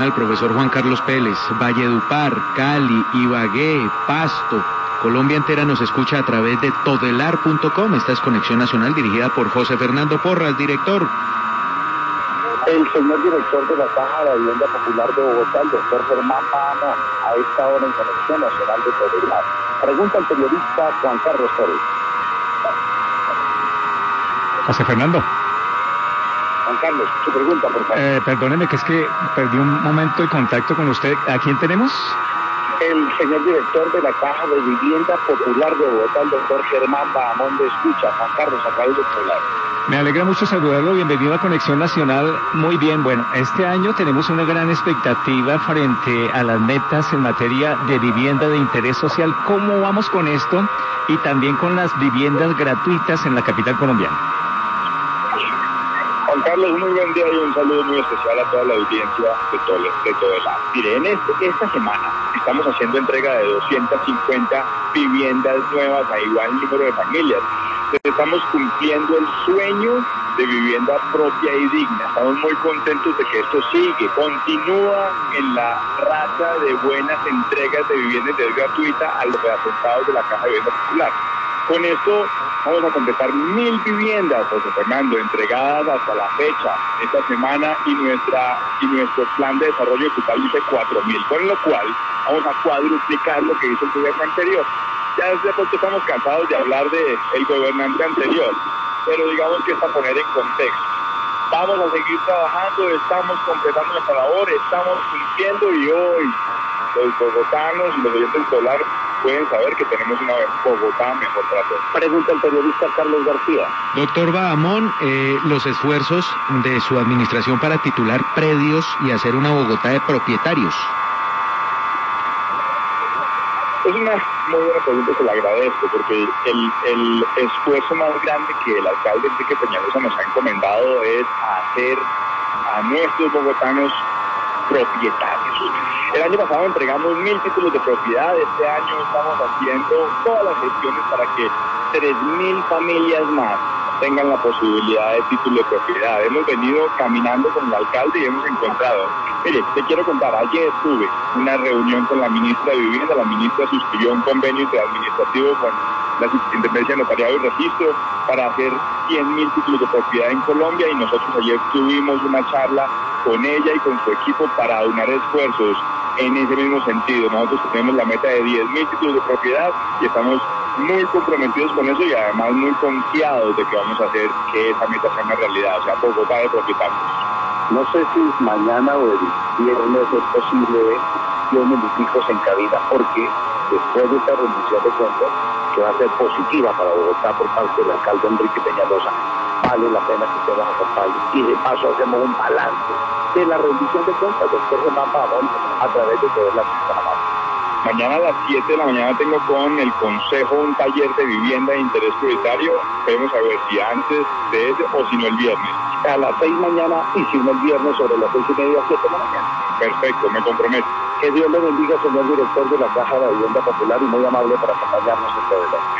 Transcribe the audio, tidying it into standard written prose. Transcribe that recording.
El profesor Juan Carlos Pérez, Valledupar, Cali, Ibagué, Pasto, Colombia entera nos escucha a través de todelar.com. Esta es Conexión Nacional dirigida por José Fernando Porras, director. El señor director de la Caja de Vivienda Popular de Bogotá, el doctor Germán Pano, a esta hora en Conexión Nacional de Todelar. Pregunta al periodista Juan Carlos Pérez. José Fernando. Juan Carlos, su pregunta, por favor. Perdóneme, que es que perdí un momento de contacto con usted. ¿A quién tenemos? El señor director de la Caja de Vivienda Popular de Bogotá, el doctor Germán Bahamón, le escucha. Juan Carlos, a través de Todelar. Me alegra mucho saludarlo, bienvenido a Conexión Nacional. Muy bien, bueno, este año tenemos una gran expectativa frente a las metas en materia de vivienda de interés social. ¿Cómo vamos con esto? Y también con las viviendas gratuitas en la capital colombiana. Juan Carlos, muy buen día y un saludo muy especial a toda la audiencia de Todelar. Mire, esta semana estamos haciendo entrega de 250 viviendas nuevas a igual número de familias. Estamos cumpliendo el sueño de vivienda propia y digna. Estamos muy contentos de que esto sigue, continúa en la racha de buenas entregas de vivienda gratuita a los reasentados de la Caja de Vivienda Popular. Con esto vamos a completar 1000 viviendas, José Fernando, entregadas hasta la fecha, esta semana, y nuestro plan de desarrollo total dice 4000, con lo cual vamos a cuadruplicar lo que hizo el gobierno anterior. Ya desde pronto estamos cansados de hablar del gobernante anterior, pero digamos que es para poner en contexto. Vamos a seguir trabajando, estamos completando nuestra labor, estamos cumpliendo, y hoy los bogotanos y los oyentes de Todelar pueden saber que tenemos una Bogotá mejor para todos. Pregunta el periodista Carlos García. Doctor Bahamón, los esfuerzos de su administración para titular predios y hacer una Bogotá de propietarios. Es una muy buena pregunta, se la agradezco, porque el esfuerzo más grande que el alcalde Enrique Peñalosa nos ha encomendado es hacer a nuestros bogotanos propietarios. El año pasado entregamos 1000 títulos de propiedad, este año estamos haciendo todas las gestiones para que 3000 familias más tengan la posibilidad de título de propiedad. Hemos venido caminando con el alcalde y hemos encontrado. Mire, te quiero contar, ayer tuve una reunión con la ministra de Vivienda. La ministra suscribió un convenio interadministrativo con la Superintendencia de Notariado y Registro para hacer 100.000 títulos de propiedad en Colombia, y nosotros ayer tuvimos una charla con ella y con su equipo para aunar esfuerzos en ese mismo sentido. Nosotros tenemos la meta de 10.000 títulos de propiedad y estamos muy comprometidos con eso, y además muy confiados de que vamos a hacer que esa meta sea una realidad, o sea, Bogotá de propietarios. No sé si mañana o el viernes es posible 10 minuticos en cabina, porque después de esta rendición de cuentas, que va a ser positiva para Bogotá por parte del alcalde Enrique Peñalosa, vale la pena que usted nos acompañe, y de paso hacemos un balance de la rendición de cuentas del doctor Germán Pavón a través de Todelar. Mañana a las 7 de la mañana tengo con el Consejo un taller de vivienda de interés prioritario. Vamos a ver si antes de ese o si no el viernes. A las 6 mañana, y si no el viernes sobre las 6:30, 7 de la mañana. Perfecto, me comprometo. Que Dios le bendiga, señor director de la Caja de Vivienda Popular, y muy amable por acompañarnos en Todelar.